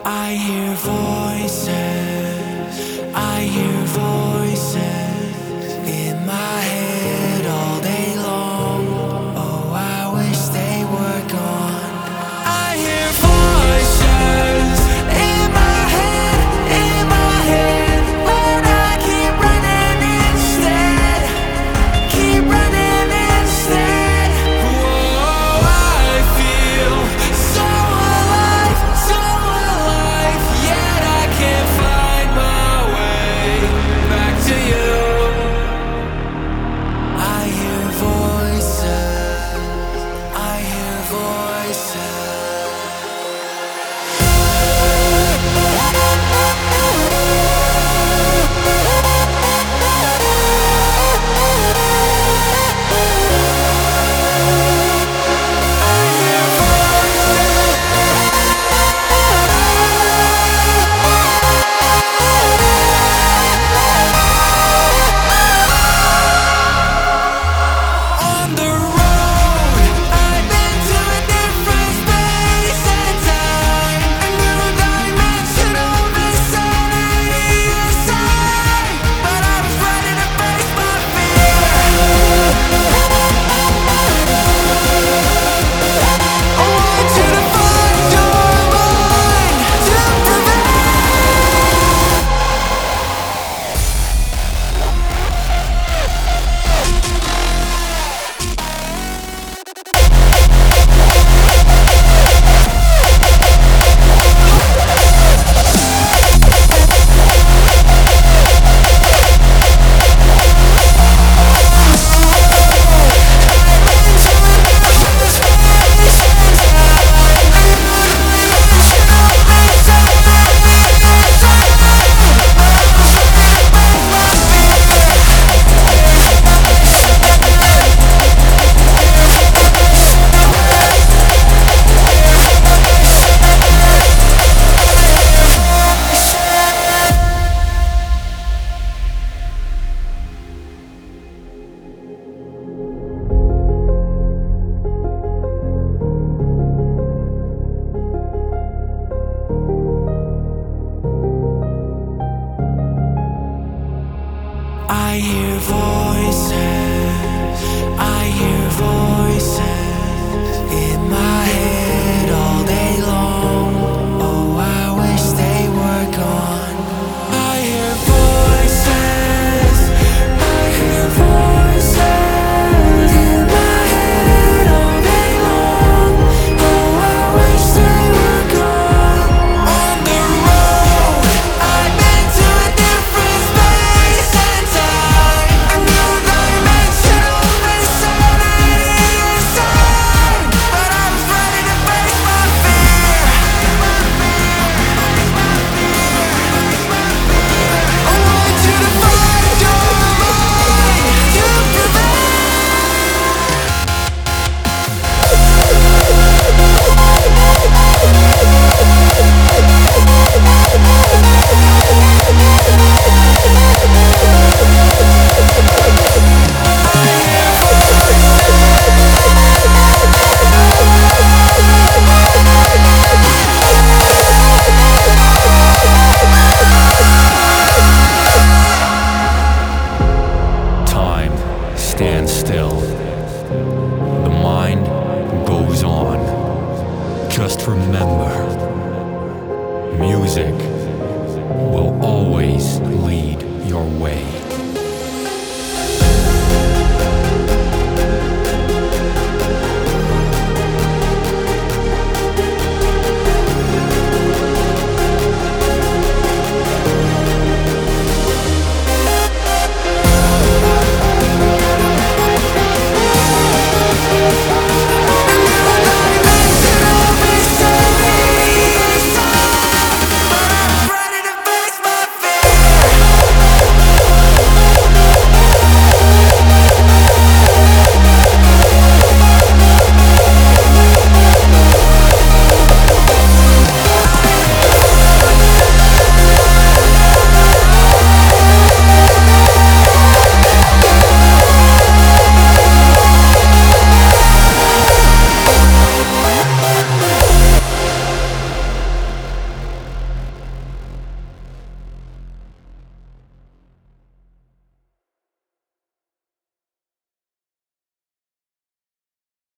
I hear voices, I hear voices in my head all day long. Oh, I wish they were gone. I hear voices in my head, but I keep running instead, keep running instead. Whoa, I feel so alive, yet I can't find my way back to you. I hear voices, I hear voices. On the road, I've been to a different space and time, a new dimension of insanity inside. But I was ready to face my fear. I want you to find your mind to I hear voices, I hear voices in my head all day long. Oh, I wish they were gone. I hear voices, I hear voices in my head all day long. Oh, I wish they were gone. On the road, I've been to a different space and time, a new dimension of insanity inside. But I was ready to face my fear. I want you to find your mind to prevail. Time stands still. The mind goes on. Just remember, music will always lead your way.